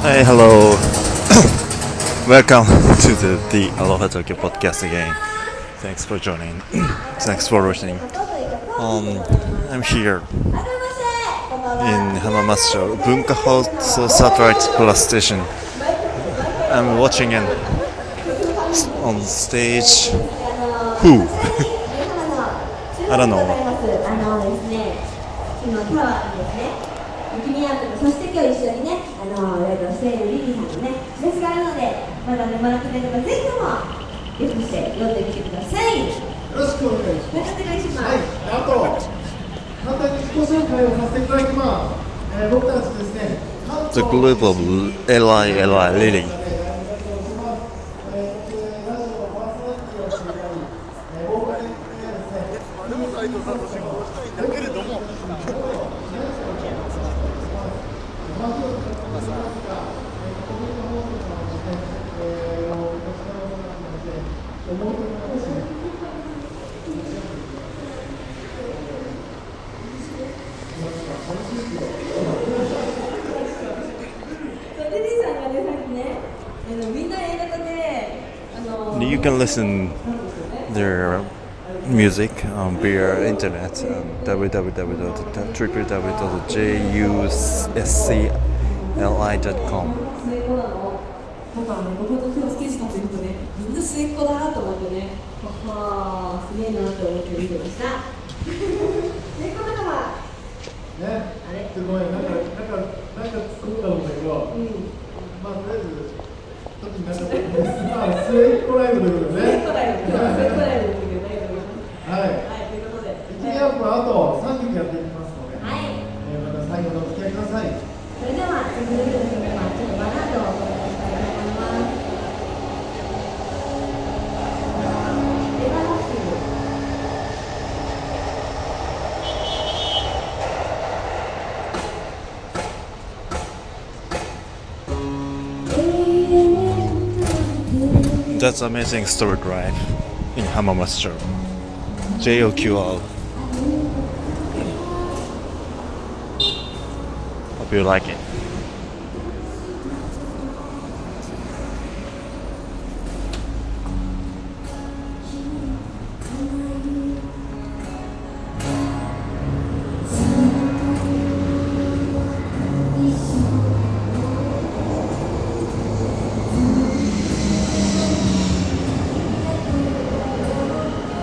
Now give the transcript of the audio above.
Hey, hello. Welcome to the Aloha Tokyo podcast again. Thanks for joining. Thanks for listening. I'm here in Hamamatsu Bunka House Satellite Plus Station. I'm watching on stage. Who? I don't know. 君やそして今日一緒にねライブをしているリリーさんのねフェスがあるのでまだねもらってない方ぜひともゲットして読んでみてください。よろしくお願いします。 お願いします。 はい、あと簡単に自己紹介をさせていただきます。僕たちですね The group of Eli Lily. リリーさんがねさっきねみんな映画で You can listen their music via internet www.juscli.com. 僕はね、僕の今日ステージかというとね、みんな末っ子だなと思ってね、はあ、すげえなと思って見てました。末っ子だから、 ね、 あれすごいなんか作ったんだけど、まあとりあえず特になんか末っ子ライブということでね。 末っ子ライブ、今日は末っ子ライブですけど、大丈夫です。 はい。 はい、ということで、 1年アップあと3曲やっていきますので、 はい、 また最後までお付き合いください。 それでは続いての曲はちょっとバラードをお届けしたいと思います。エヴァラスティング。 That's amazing story drive in Hamamatsu. JOQR. Hope you like it.